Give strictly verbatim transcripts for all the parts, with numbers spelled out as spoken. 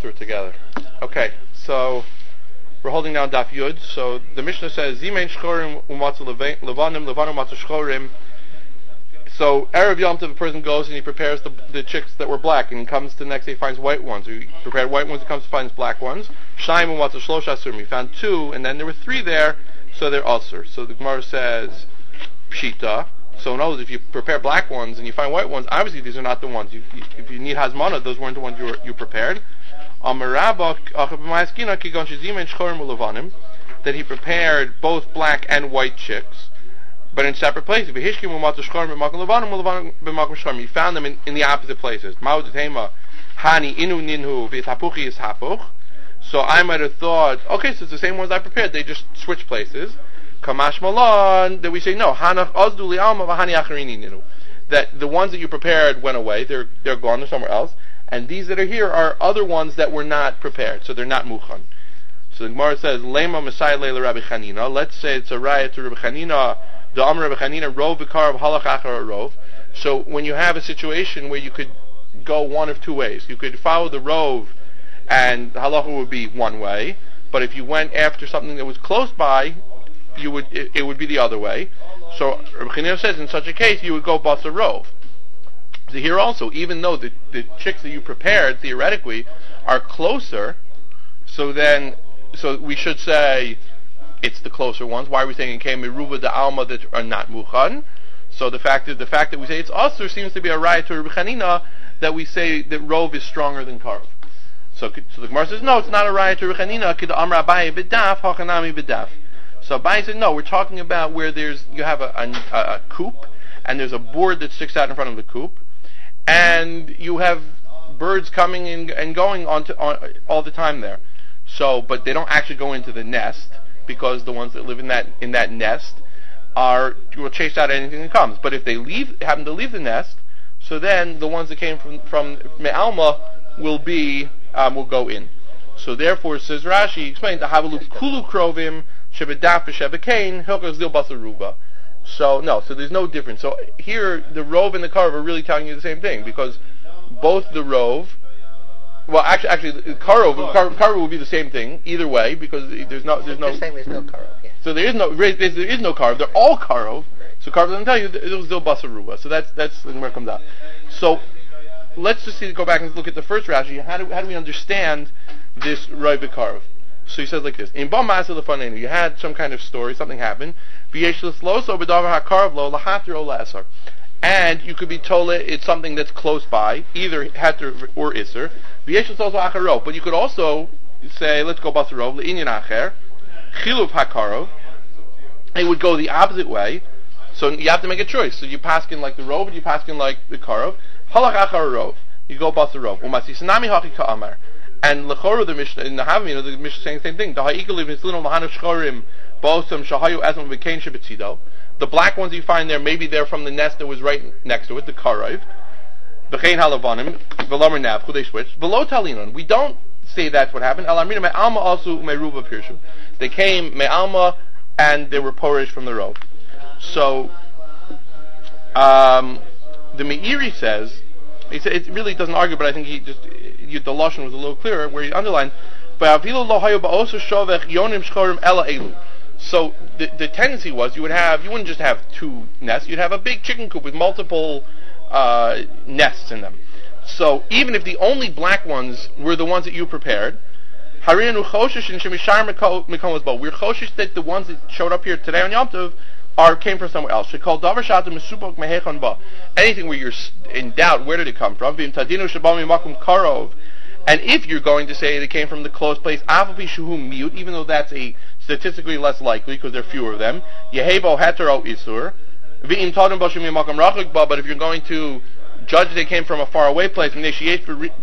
through it together. Okay, so we're holding down Daf Yud. So the Mishnah says, Zimein shchorim umatzu levanim, levanim umatzu shchorim. So Erev Yom Tov, the person goes and he prepares the, the chicks that were black, and he comes to the next day, he finds white ones. He prepared white ones, he comes to find black ones. Shaim umatzu shlosh asurim. He found two, and then there were three there, so they're usur. So the Gemara says, Pshita. So in other words, if you prepare black ones and you find white ones, obviously these are not the ones. You, you, if you need hazmana, those weren't the ones you were, you prepared. That he prepared both black and white chicks, but in separate places. He found them in, in the opposite places. So I might have thought, okay, so it's the same ones I prepared, they just switch places. Kamash Malan, that we say no. That the ones that you prepared went away; they're they're gone, they're somewhere else. And these that are here are other ones that were not prepared, so they're not muchan. So the Gemara says, Lema Masai Leila Rabbi Chanina. Let's say it's a raya to Rabbi Chanina. The Amr Rabbi Chanina rov v'karav halach achar rov. So when you have a situation where you could go one of two ways, you could follow the rov, and the halacha would be one way. But if you went after something that was close by, you would it, it would be the other way. So Rabbi Chanina says in such a case you would go basa rov. So here also, even though the, the chicks that you prepared theoretically are closer, so then so we should say it's the closer ones. Why are we saying it came meruba de alma that are not muchan? So the fact that the fact that we say it's usur seems to be a raya to Rabbi Chanina that we say that rov is stronger than karov. So, so the Gemara says no, it's not a raya to Rabbi Chanina. Kid amra Abaye b'daf hachanami b'daf. So Abaye said, no, we're talking about where there's you have a, a, a coop, and there's a board that sticks out in front of the coop, and you have birds coming in and going on, to, on all the time there. So, but they don't actually go into the nest, because the ones that live in that in that nest are will chase out anything that comes. But if they leave, happen to leave the nest, so then the ones that came from from Me'alma will be um, will go in. So therefore, says Rashi, explains the Havalu Kulu Krovim. So no, so there's no difference. So here the rov and the karov are really telling you the same thing, because both the rov, well, actually, actually, the karov, karov, karov will be the same thing either way, because there's no, there's no. You're saying there's no karov. Yeah. So there is no, there is no karov. They're all karov. So karov doesn't tell you it was still basa ruba. So that's that's where it comes out. So let's just see, go back and look at the first Rashi. How do how do we understand this rov karov? So he says like this: in Bam Ma'aseh Lefanenu, you had some kind of story, something happened. And you could be told it's something that's close by, either hater or iser. But you could also say, let's go basarov le'inyan acher, chiluv hakarov. It would go the opposite way. So you have to make a choice. So you pass in like the rov, and you pass in like the karov. Halach achar rov. You go basarov. Umasisanami haki ka'amar. And l'choro the Mishnah in the Havamina, the Mishnah is saying the same thing. The black ones you find there, maybe they're from the nest that was right next to it, the karov. They switched. Below talinon, we don't say that's what happened. They came me'alma and they were porish from the rov. So um, the Meiri says. He said it really doesn't argue, but I think he just you, the lashon was a little clearer where he underlined. So the the tendency was you would have you wouldn't just have two nests, you'd have a big chicken coop with multiple uh, nests in them. So even if the only black ones were the ones that you prepared, we're choshish that the ones that showed up here today on Yom Tov are came from somewhere else. Anything where you're in doubt, where did it come from? And if you're going to say it came from the close place, even though that's a statistically less likely because there are fewer of them, but if you're going to judge they came from a far away place, it'll be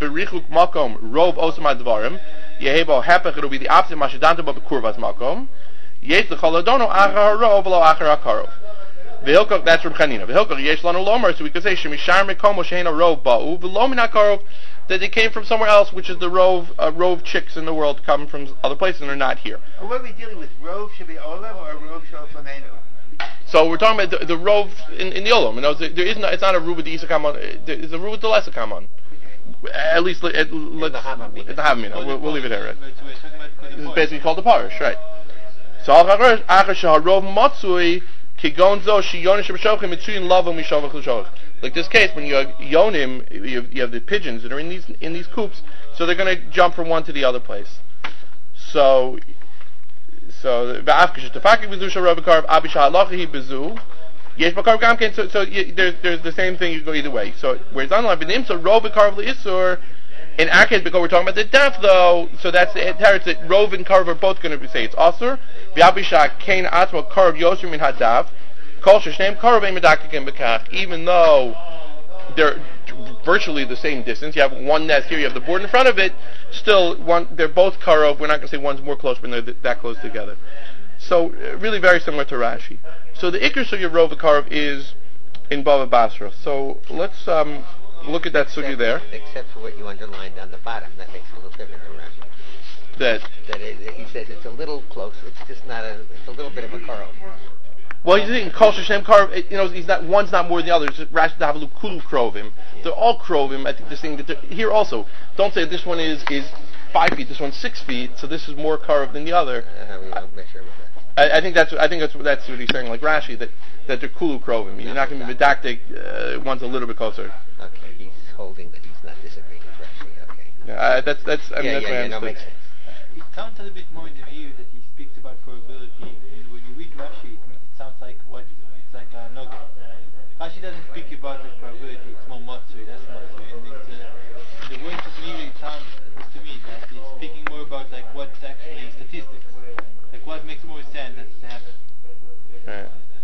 the opposite. Yes, the chaladono achar harov v'lo achar hakarov. V'hilkach, that's from Chanina. V'hilkach yesh lanu lomar, so we could say shemishar mekomo she'ena rov ba'u v'lo min hakarov, that they came from somewhere else, which is the rov uh, rov chicks in the world come from other places and are not here. And what are we dealing with? Rov should be olam or rov shalfanenu? So we're talking about the, the rov in, in the olam. You know, there is no, it's not a ruba de isakamon. It's a ruba de lesakamon. at least let, at, let's the Havamina. at the Havamina. We'll, we'll leave it here. Right? We're talking about for the This is point. basically called the parish, right? So Achar Shaharov Matsui Kigonzo Shiyonim Shabashochem Mitsuyin Lavo Mishavach L'Shavach. Like this case, when you have yonim, you have, you have the pigeons that are in these in these coops, so they're going to jump from one to the other place. So, so v'afkish tefaki bezu sharav karv abisha halachi bezu yesh bakarv gamken. So, so you, there's there's the same thing. You go either way. So whereas unlike benim, so rov karv leisur. In our case, because we're talking about the death, though, so that's the teretz that rov and karv are both going to say it's asur. V'abisha kain atma karv yosher min hadav. Even though they're virtually the same distance, you have one nest here, you have the board in front of it, still one they're both karov. We're not going to say one's more close when they're th- that close together. So uh, really very similar to Rashi. So the ikr sugya rov karov is in Bava Basra. So let's um, look at that sugya there. Except for what you underlined on the bottom, that makes it a little different than Rashi. That That it, he says it's a little close. It's just not a. It's a little bit of a karov. well, he's saying kol sheshem karov. You know, he's not one's not more than the other. It's just Rashi to have a kulu krovim. They're all krovim. I think they're saying that they're, here also. Don't say this one is is five feet. This one's six feet. So this is more karov than the other. Uh, we don't measure with that. I, I think that's I think that's that's what he's saying, like Rashi, that that they're kulu krovim. You're not going to be medactic. Uh, one's a little bit closer. Okay, he's holding that he's not disagreeing with Rashi. Okay. Yeah, uh, that's that's I mean yeah, that's yeah, what I yeah, no, understood. makes sense. It sounds a little bit more in the view that he speaks about probability, and when you read Rashi, it sounds like what it's like a nugget. Rashi doesn't speak about the probability; it's more matsui, that's matsui, and it's, uh, the way to me it sounds to me that he's speaking more about like what's actually statistics, like what makes more sense that to happen. Right.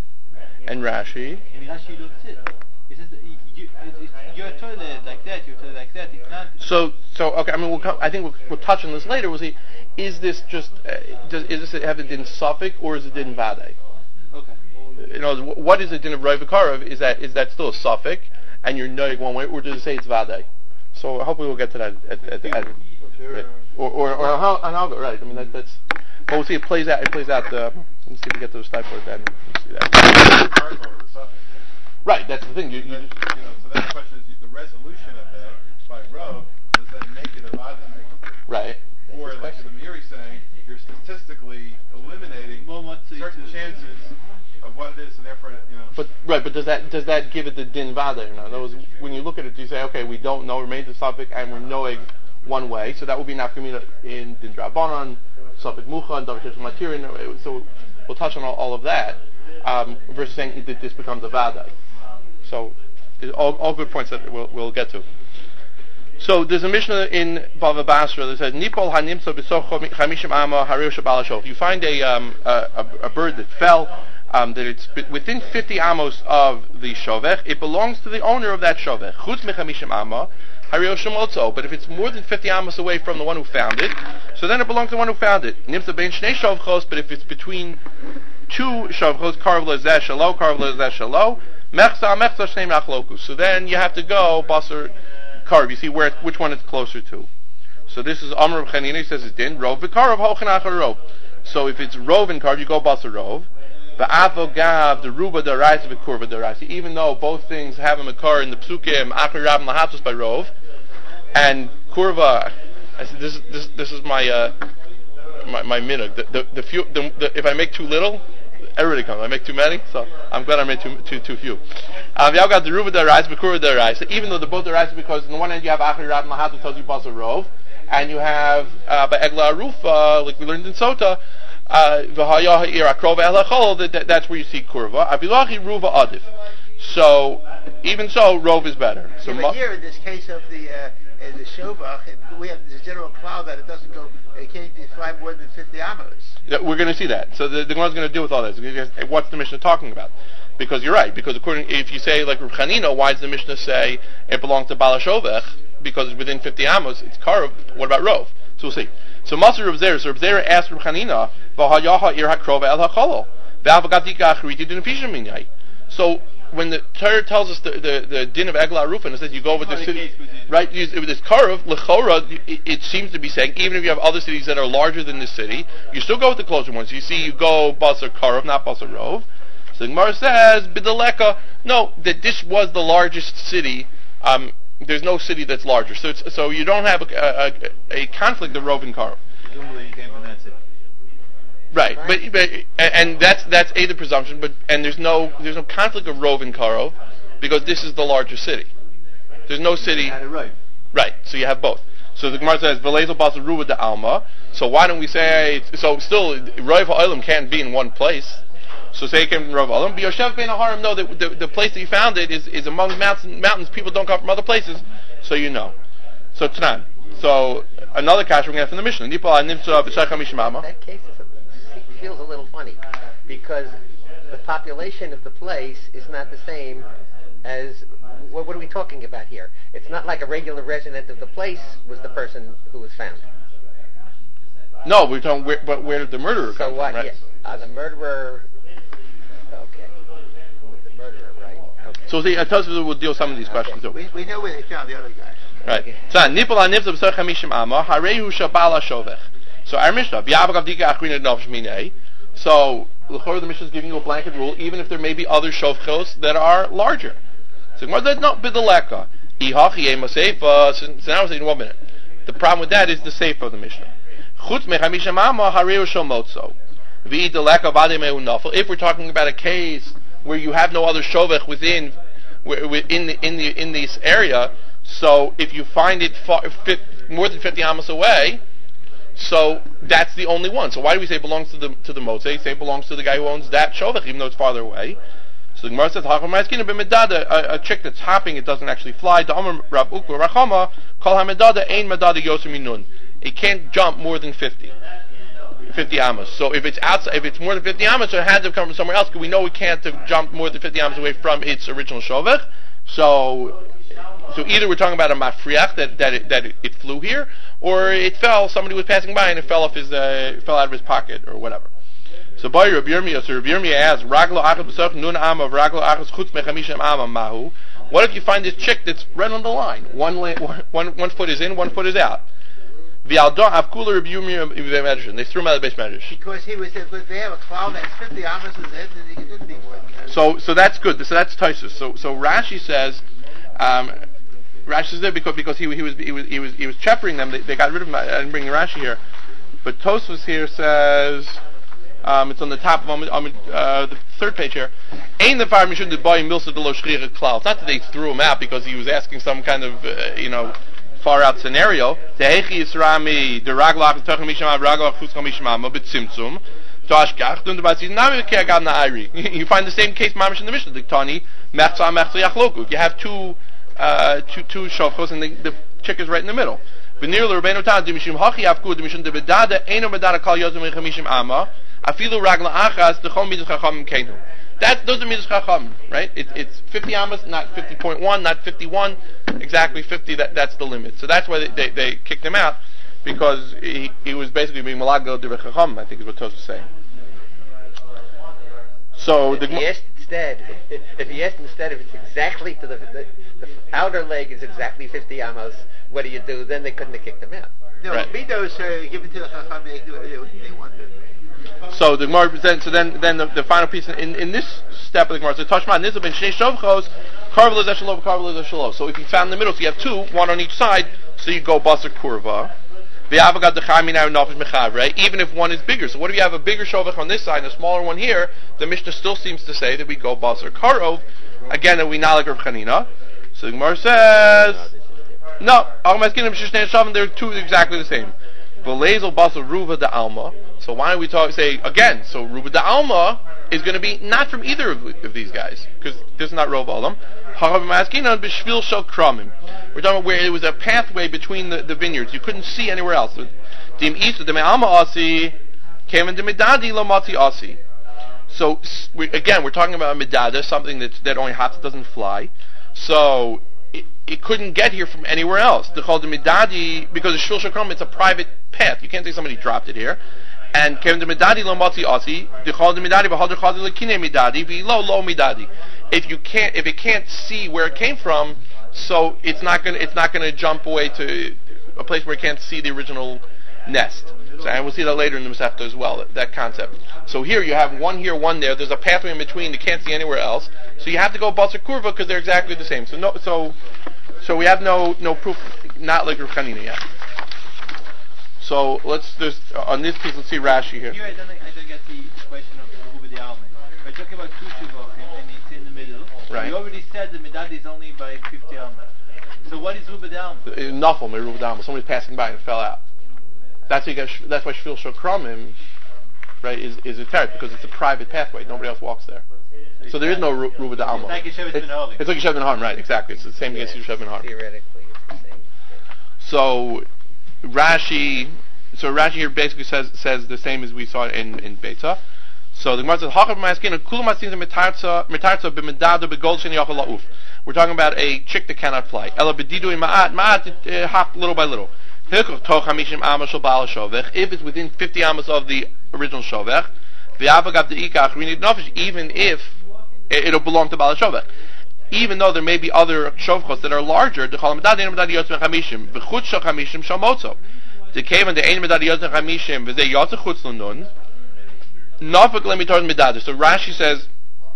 And Rashi. And Rashi looks it. It says that you, you, it's, it's, you're told like that, you're told like that. It's not. So so okay. I mean, we'll come, I think we'll, we'll touch on this later. We'll see. Is this just uh, does is this have it in Suffolk or is it in Vade? Okay. You know, what is it in a Ravikarov? Is that is that still a suffix and you're knowing one way, or does it say it's Vade? So hopefully we'll get to that at, at, at, at right. or or or how and how right. I mean that, that's. But we'll see. It plays out. It plays out. Uh, let's see if we get to the style for it then. We'll see that. Right. That's the thing. You, you, you know, so then the question is the resolution of that by Rov does that make it a Vadai? right. Or like the Meiri saying, you're statistically eliminating certain chances of what it is, and therefore, you know. But right, but does that does that give it the din vada or not? In other words, when you look at it, you say, okay, we don't know, remains a suffix, and we're knowing one way, so that would be nafkamina in din drabanan, suffix mucha, and davish material. So we'll touch on all, all of that um, versus saying that this becomes a vada. So all, all good points that we'll, we'll get to. So there's a Mishnah in Bava Basra that says Nipol hanimsa b'soch chamishim ama harir shabal hashov. You find a, um, a, a a bird that fell, um, that it's within fifty amos of the shovech. It belongs to the owner of that shovech. Chutz mechamishim ama harir shemotzo. But if it's more than fifty amos away from the one who found it, so then it belongs to the one who found it. Nimsa bein shnei shovchos. But if it's between two shovchos, karv lezeh shalo, karv lezeh shalo, mechsa mechsa shnei machlokus. So then you have to go basar. Karv, you see where which one it's closer to. So this is Amr of Chanina, he says it's din rov v'karv hochenach rov. So if it's rov and karv, you go basa rov. V'avo gav the ruba daraisa v'kurva daraisa. Even though both things have a makar in the psukim achar rab lahatus by rov and kurva. I said this this this is my uh, my my minhag. The the, the, few, the, the if I make too little, everybody comes. I make too many, so I'm glad I made too too too few. Um, you got the ruva derais, bekura derais. So even though they're both derais, because on the one hand you have achri rab mahatu tells you basa rov, and you have uh, by egla arufa, like we learned in Sota, v'haya ha'ir akrova el hachol. That's where you see kurva. Avilachi ruva adif. So even so, rov is better. So yeah, but here in this case of the uh, uh, the shovach, we have this general cloud that it doesn't go, it can't fly more than fifty amos. Yeah, we're going to see that. So the, the Gemara is going to deal with all this. What's the Mishnah talking about? Because you're right. Because according, if you say like Reb Chanina, why does the Mishnah say it belongs to Bala Shovech? Because it's within fifty amos, it's karv. What about rov? So we'll see. So Masur Reb Zera, so Reb Zera asked Reb Chanina, "V'hayaha ir hakrova el hacholol, v'avagatika achriti din fisha minyai." So when the Torah tells us the the, the din of Egla Arufin, it says you go with the city, right? You, with this karv lechora, it, it seems to be saying even if you have other cities that are larger than this city, you still go with the closer ones. You see, you go basar karv, not basar rov. So the Gemara says, Bidaleka, no, that this was the largest city um, there's no city that's larger. So it's, so you don't have a, a, a conflict of Rov and Karov. Presumably you came from that city. Right, but, but and that's that's a the presumption, but and there's no there's no conflict of Rov and Karov because this is the larger city. There's no city. Had it right. Right, so you have both. So the Gemara says V'leizel basa ruva de alma. So why don't we say so? Still, Rov ha'olam can't be in one place. So say it came from Rov ha'olam. But Yoshev ben Aharim, no, the, the the place that you found it is is among mountains. Mountains, people don't come from other places, so you know. So Tanan. So another cash we're going to have from the Mishnah. That case is a, feels a little funny because the population of the place is not the same as what, what are we talking about here? It's not like a regular resident of the place was the person who was found. No, we're talking. Where, but where did the murderer so come what, from? Right? Yeah, uh, the murderer. Okay, the murderer, right? Okay. So see, Tosfos will deal with some of these questions too. We, we know where they found the other guy. Right. So nipol anivz of chamishim ama harehu shabala shovech. So our Mishnah b'yavagav dika achrina nafsh minei. So the Mishnah is giving you a blanket rule, even if there may be other shovchos that are larger. So that's not b'deleka. Ihachi ema seifa. So now we're saying one minute. The problem with that is the seifa of the Mishnah. Chutz mechamishim ama harehu shomotzo. V'deleka v'adei mehu nafel. If we're talking about a case where you have no other shovech within, within the in the in this area. So if you find it far, fit, more than fifty amos away, so that's the only one. So why do we say it belongs to the to the motzei? Say it belongs to the guy who owns that shovech, even though it's farther away. So the Gemara says, a, a chick that's hopping, it doesn't actually fly. It can't jump more than fifty. fifty amos. So if it's outside, if it's more than fifty amos, so it had to come from somewhere else, because we know we can't jump more than fifty amos away from its original shovech. So. So either we're talking about a mafriach that that it, that it, it flew here, or it fell. Somebody was passing by and it fell off his uh, fell out of his pocket or whatever. So by Rabbi Yirmiyah, so Rabbi Yirmiyah asks, "Raglo achas b'sach nun am of raglo achas chutz mechamishim am mahu." What if you find this chick that's right on the line? One la- one one foot is in, one foot is out. V'aldo avkula Rabbi Yirmiyah b'vei medrash. They threw him out of the base medrash. Because he was because they have a cloud that's fifty amos in it, and he didn't need more than that. So so that's good. So that's Tosfos. So so Rashi says. Um, Rashi is there because because he he was he was he was he was cheppering them. They, they got rid of him. I didn't bring Rashi here, but Tosfos here says um, it's on the top of um, uh, the third page here. Ain't the fire mission to buy milsa de lo shricha klal. It's not that they threw him out because he was asking some kind of uh, you know far out scenario. Tehechi yisrami the raglach tachim misham raglach chutzcham misham but tzimtzum. You find the same case mamish in the Mishnah. The Tani mechza mechza yachloku. You have two. Uh, two two shofchos and the, the chick is right in the middle. V'nir l'Rabbeinu Tan d'mishum hachi avku d'mishum d'bedada eino medada kal yozim mechamishim ama afilu ragla achas d'chol midas chachamim kenu. That those are midas chachamim, right? It, it's fifty amas, not fifty point one, not fifty-one, exactly fifty. That that's the limit. So that's why they they, they kicked him out because he he was basically being malagel d'vei chachamim. I think is what Tosfos was saying. So the yes. Instead, if, if he asked instead if it's exactly to the, the the outer leg is exactly fifty amos, what do you do? Then they couldn't have kicked him out. No, right. Midos uh, give it to the Chacham, they do what they wanted. So the Gemara then so then then the, the final piece in, in this step of the Gemara says Tashma Nizab ben Shnei Shovchos Karvel is Eshalov Karvel is Eshalov. So if you found in the middle, so you have two, one on each side, so you go Basar Kurva. Even if one is bigger. So what if you have a bigger shovech on this side and a smaller one here? The Mishnah still seems to say that we go Basar Karov. Again, that we not like Rav Chanina. So the Gemara says, no, they're two exactly the same. V'leizel Basar Ruva de Alma. So why don't we talk, say again, so Ruva de Alma is going to be not from either of, of these guys, because this is not Rov Olam. We're talking about where it was a pathway between the, the vineyards. You couldn't see anywhere else. So we, again, we're talking about a medada, something that's, that only hops, doesn't fly. So it, it couldn't get here from anywhere else. They called the medadi because the shul shakram, it's a private path. You can't say somebody dropped it here. And came the medadi lo mati asi. They called the medadi v'hadr chadi lekine medadi v'lo lo medadi. If you can't, if it can't see where it came from, so it's not gonna, it's not gonna jump away to a place where it can't see the original nest. So, and we'll see that later in the Masechta as well. That, that concept. So here you have one here, one there. There's a pathway in between. You can't see anywhere else. So you have to go Basar Kurva because they're exactly the same. So no, so so we have no no proof, not like Rav Chanina yet. So let's just on this piece. Let's see Rashi here. Here I don't, I don't get the question of Ruba de Alme. We're talking about two shuvachim and it's in the middle. Right. We already said the medad is only by fifty Alme. So what is Ruba de Alme? Nafal, my Ruba de Alme. Somebody's passing by and it fell out. That's why you get, that's why Shvil Shokramim, right, is is a terrace because it's a private pathway. Nobody else walks there. So there is no Ru- Ruba de Alme. It's like Yeshevet Ben Harim. It's like Yeshevet Ben Harim, right? Exactly. It's the same Yeah, against Yeshevet Ben Harim. Theoretically, it's the same thing. So Rashi, so Rashi here basically says says the same as we saw in in Beitza. So the Gemara says, "Hachav ma'askin kulu matzin mitarza mitarza b'medado b'gold sheni yachal la'uf." We're talking about a chick that cannot fly. Ela b'didu in ma'at ma'at hop little by little. If it's within fifty amas of the original shovech, even if it'll belong to Baal Shovech, even though there may be other shovchos that are larger, the so Rashi says,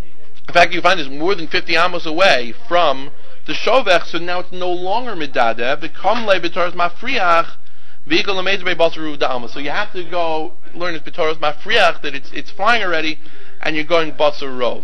in fact, you find it's more than fifty amos away from the shovech, so now it's no longer midade. Become le b'toras mafriach, v'ikol lemeiz bei basaru da'alma. So you have to go learn this b'toras mafriach that it's it's flying already, and you're going basar rov.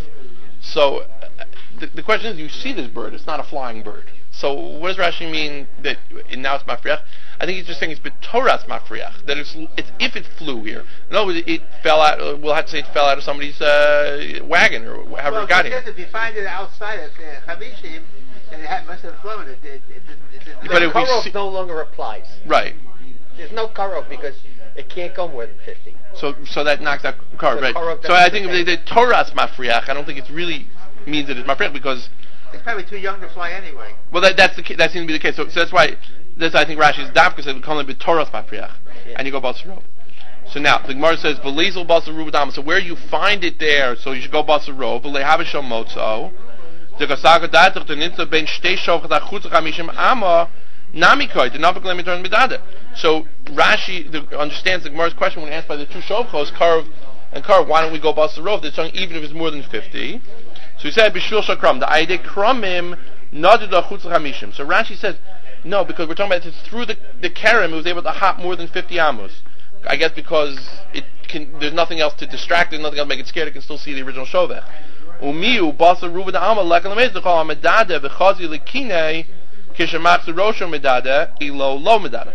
So uh, the, the question is, you see this bird; it's not a flying bird. So what does Rashi mean that it, now it's mafriach? I think he's just saying it's b'toras mafriach, that it's it's if it flew here. No, it, it fell out. Uh, we'll have to say it fell out of somebody's uh, wagon or however well, it got here. If you find it outside of uh, Chavishim, and it had, must have flown, it, it, it, it, it, But But if we Karov see- no longer applies. Right. There's no Karov because it can't go more than fifty. So so that knocks out Karov, So right? Karov So I doesn't think the, depend. the Torah's mafriach. I don't think it really means that it's mafriach because it's probably too young to fly anyway. well that that's the ca- that seems to be the case. So, so that's why that's why I think Rashi's dafka says we call it Torah's mafriach, Yeah. and you go basar rov. So now the Gemara says v'lezel basar rubadam. So where you find it there, so you should go basar rov. V'lehavishal motzo. The gasaga datach the nitza ben shtei shovchat achutz chamishim ama namikoy the nafik lemitorn midade. So Rashi the, understands the Gemara's question when asked by the two shovchos Karv and Karv. Why don't we go basar rov? They're saying even if it's more than fifty. So he said b'shvil shakram the aide kramim nadid achutz chamishim. So Rashi says no because we're talking about it's through the the kerem it was able to hop more than fifty amos. I guess because it can there's nothing else to distract it, nothing else to make it scared. It can still see the original shovech. Umiu basa ruva da amal lekan lemez to call medade v'chazi lekine kishamach rosho medade ilo lo medade.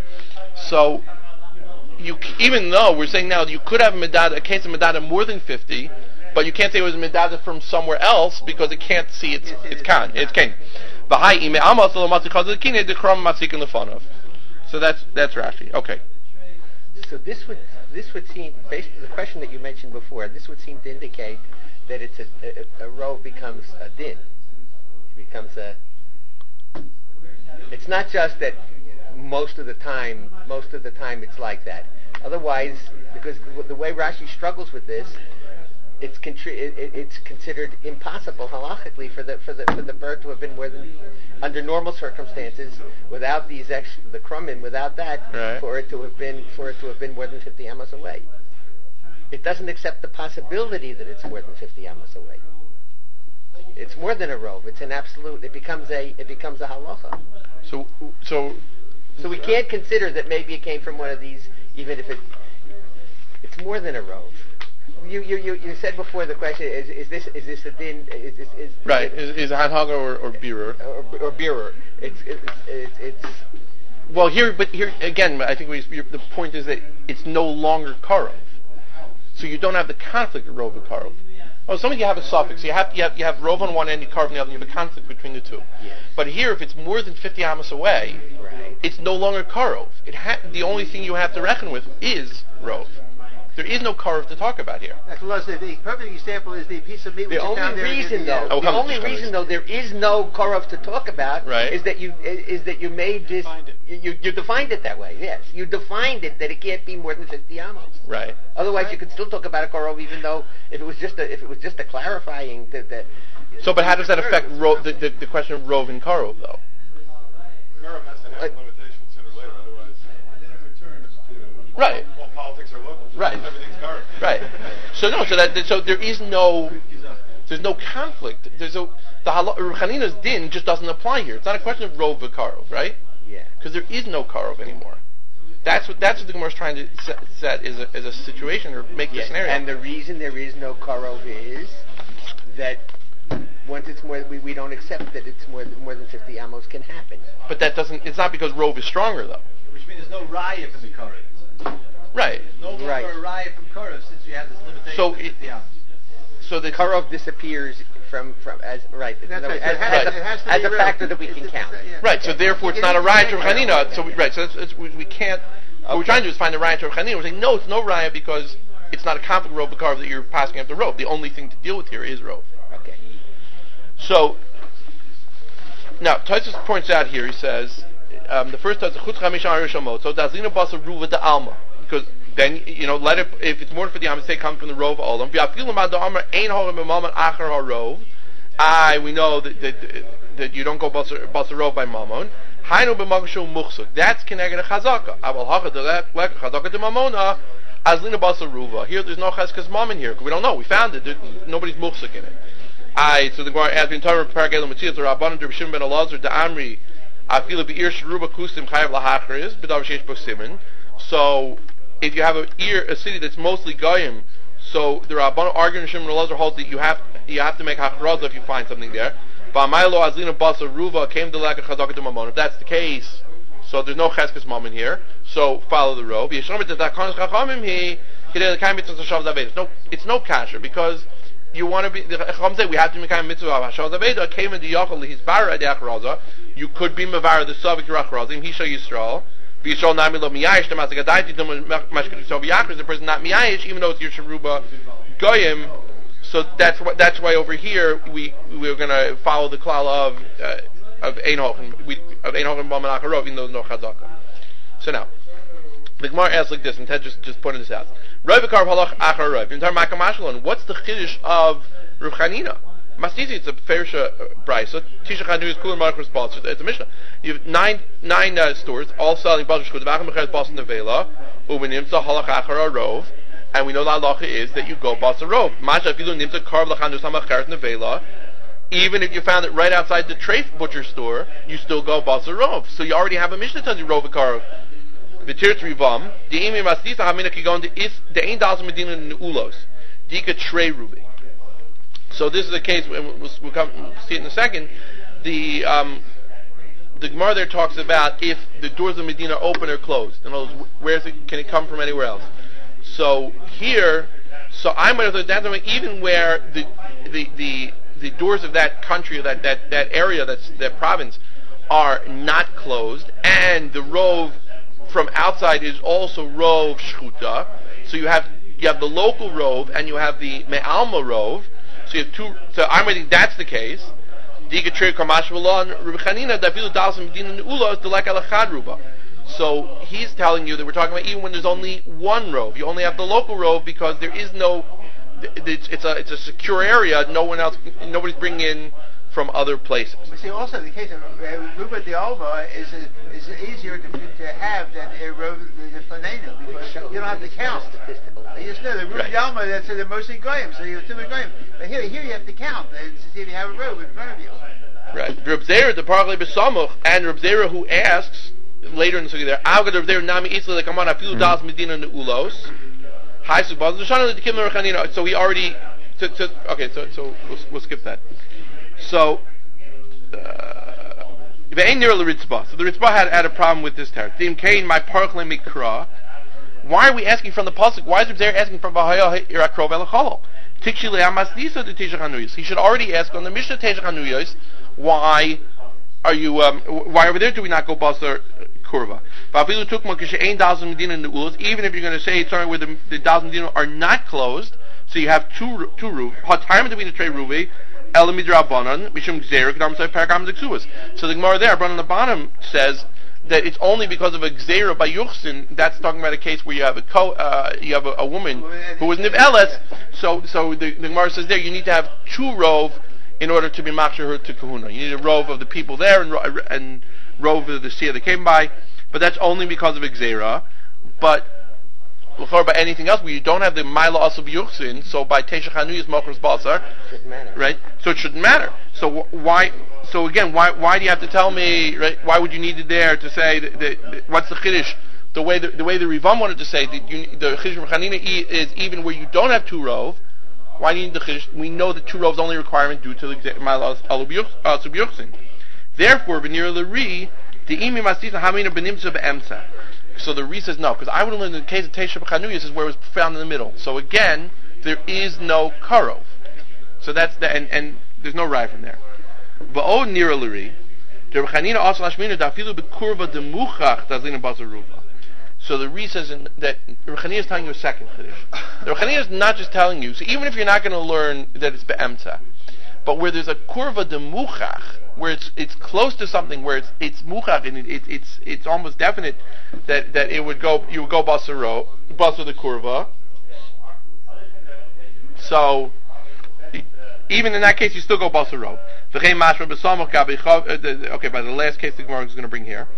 So you c- even though we're saying now you could have a medade a case of medade more than fifty, but you can't say it was a medade from somewhere else because it can't see its its kan its king. V'hai ime amal solo matzi chazi lekine dekram matzik in lefanov. So that's that's Rashi. Okay. So this would this would seem, based on the question that you mentioned before, this would seem to indicate that it's a, a, a rov becomes a din. It becomes a. It's not just that most of the time, most of the time it's like that. Otherwise, because the, the way Rashi struggles with this, it's contri- it, it, it's considered impossible halachically for the for the for the bird to have been more than under normal circumstances without these extra the crummin without that Right. for it to have been for it to have been more than fifty amos away. It doesn't accept the possibility that it's more than fifty amos away. It's more than a rove. It's an absolute. It becomes a it becomes a halacha. So so So we can't consider that maybe it came from one of these, even if it it's more than a rove. You you, you, you said before the question is is this is this a din is is, is right is, is is hanhaga or or birur. or, or beerer. It's it's it's, it's Well, here, but here again, I think we, the point is that it's no longer karov, so you don't have the conflict of rov and karov. Oh, some of you have a suffix. You have you have you have rov on one end, you karov on the other. You have a conflict between the two. Yes. But here, if it's more than fifty amos away, right. it's no longer karov. It ha- the only thing you have to reckon with is rov. There is no karov to talk about here. That's what the, the perfect example is the piece of meat The which is down only there. reason, in the, though, Oh, the come on, only just come reason, on. though, there is no korov to talk about, Right. is that you is that you made this. You, you you defined it that way. Yes, you defined it that it can't be more than fifty amos. Right. Otherwise, you could still talk about a korov, even though if it was just a if it was just a clarifying that. that So, but how does that affect ro- the, the the question of rov and karov though? Karov has to have Uh, limitations sooner or later, otherwise it returns to Right. all politics are local. Right. Everything's Karov. Right. So no. So that so there is no. There's no conflict. There's a the Reb Chanina's din just doesn't apply here. It's not a question of rov v'karov, right? Yeah. Because there is no karov anymore. That's what that's what the Gemara is trying to set, set is a, is a situation or make yeah. the scenario. And the reason there is no karov is that once it's more, we, we don't accept that it's more than more than fifty amos can happen. But that doesn't. It's not because rov is stronger though. Which means there's no raya from the karov. Right. No longer Right. a raya from karov since we have this limitation. So of it- fifty amos. So the Karov disappears from, from as right That's no, right. as, It has- as, it a, has to as be a real. factor that we It's- can it's- count. yeah. right. So therefore, it's You not a can- raya you to Reb can- Chanina. So we, right. So that's, it's, we, we can't. What we're trying to do is find a raya to Reb Chanina. We're saying no, it's no raya because it's not a conflict rov v'karov that you're passing up the rov. The only thing to deal with here is rov. Okay. So now Tosfos points out here. He says um, the first does chutz chamisha arishamot. So dazlina basa ruva de alma because then you know let it if it's more for the alma say comes from the rov olam. V'afilu mad amar ein horim b'mammon achar harov. I we know that that, that you don't go basa basa rov by mammon. Hainu b'magashu muchsuk. That's connected to chazaka. Aval hacha de lek chazaka de mamona. Azlina basa ruva. Here there's no cheskas mammon here because we don't know. We found it. There, nobody's muchsuk in it. I so the Gemara adds in Torah Paragel Mitzvah to Rabbanan to Rishon ben Elazar to Amri. I feel it be ear shruba kusim chayav lahachris b'dav sheish bo siman. So if you have a ear a city that's mostly goyim, so the Rabbanan arguing Rishon ben Elazar holds that you have you have to make hachrazah if you find something there. Ba'maylo azlina basa ruva came to lack of chazaka to mamon. If that's the case, so there's no cheskes mammon here. So follow the robe. Yeshlamit that kanas chachamim he kidei l'kaim mitzvah shav zavedas. No, it's no kasher because. You want to be the Chacham say we have to make a mitzvah of Hashal Zaveda came in the Yachal his bara de Achraza. You could be Mavara the Savik Rachraza in Hisha Yisrael. V'Yisrael Nami Lo Miyayish the Masik Adaiti the Mashkut Sovi Yachris the person not Miyayish even though it's Yisharuba Goyim. So that's why that's why over here we we're going to follow the klal of uh, of Ein Hochen we of Ein Hochen B'Aman Acharov even though there's no Chazaka. So now the Gemara asks like this, and Ted just, just pointed this out. Rav Karv halach achar Rav. Entire Makamashalon. What's the chiddush of Reb Chanina? Mastisi, it's a Fersha Brisa. Tisha Chanu is Kulan Mark response. It's a Mishnah. You have nine nine uh, stores, all selling Basar Shkud. V'acham Mecheres Basar Nevela. U'benimtza halach achar Rov. And we know the halacha is that you go Basar Rov. Masha Filu Nimtza Karv Lachandu Samacheres Nevela. Even if you found it right outside the Treif butcher store, you still go Basar Rov. So you already have a Mishnah tells you Rov Karv. The Tirtz Rivam, the Imi Mastisa Hamina Kigon, the Ein Dalsim Medina Ulos, Dika Trey Ruby. So this is the case, we'll, we'll come see it in a second. The um, the Gemara there talks about if the doors of Medina are open or closed. In other words, where is it, can it come from anywhere else? So here, so I might have thought that even where the the the the doors of that country or that, that, that area, that's that province, are not closed, and the rove from outside is also rove shchuta. So you have you have the local rove and you have the me'alma rove. So you have two. So I'm waiting. That's the case. So he's telling you that we're talking about even when there's only one rove. You only have the local rove because there is no. It's, it's a it's a secure area. No one else. Nobody's bringing in from other places. But see, also the case of uh, Ruba de Alva is uh, is easier to, to have than a Ruba de Planeno because you don't have to count. You just know the Ruba Right. de Alva, that's uh, they're mostly goyim, so you have too many goyim. But here, here you have to count and to see if you have a robe in front of you. Right. Reb Zera, the Parle Besamuch, and Reb Zera who asks later in the sugi there, Algad Reb Zera Nami Isla the Kamana Filu Das Medina Neulos. Hi Subaz the Shana the Kimler Chanina. So he already. To, to, okay, so so we'll, we'll skip that. So, uh, the Ritzbah. So the Ritzbah had, had a problem with this text. Dim Kain, my parkle mikra. Why are we asking from the pasuk? Why is Reb Zera asking from Bahaya Irakrov Elachol? Tikshile Amasnisa the Teshach Hanuyos. He should already ask on the Mishnah Teshach Hanuyos. Why are you? Um, why over there do we not go Basar Kurva? Vavilu took Mokisha Ein Dazim Medina in the Ulas. Even if you're going to say it's somewhere where the, the Dazim Medina are not closed, so you have two two roof. Hot time to be the Trey Ruvi. Elamidrabanan, Mishum Gzerik, Namsai Paragam Zexuas. So the Gemara there, on the bottom, says that it's only because of a Gzera by Yuchsin. That's talking about a case where you have a co, uh, you have a, a woman who was Niveles. So, so the, the Gemara says there you need to have two rove in order to be Maksher her to Kahuna. You need a rove of the people there and, and rove of the sea that came by. But that's only because of a Gzera. But by anything else where you don't have the Maila Asu B'Yuchsin, so by Teisha Chanuyas Mochers Basar, shouldn't matter. Right? So it shouldn't matter. So wh- why? So again, why why do you have to tell me? Right? Why would you need it there to say that, that, that, what's the Chiddush? The way the, the way the Rivam wanted to say that you, the Chiddush Chanina is even where you don't have two rov. Why do you need the Chiddush? We know that two rov is only a requirement due to the Maila Asu B'Yuchsin. Therefore, V'nir L'Ri the Imi Masisa Hamina Benimtza Be'emtza. So the Re says no, because I would have learned in the case of Teisha B'Chanuyas is where it was found in the middle. So again, there is no karov. So that's the and, and there's no rye from there. Va'o nira l'ri, der B'Chanina also lashmina dafilu bekurva demuchach dazlina bazaruva. So the Re says in, that B'Chanina is telling you a second chiddush. The B'Chanina is not just telling you. So even if you're not going to learn that it's be'emtza, but where there's a kurva demuchach, where it's it's close to something where it's it's muchach and it, it, it's it's almost definite that, that it would go you would go basaro basar the kurva. So even in that case you still go basaro. Okay, by the last case the Gemara is going to bring here.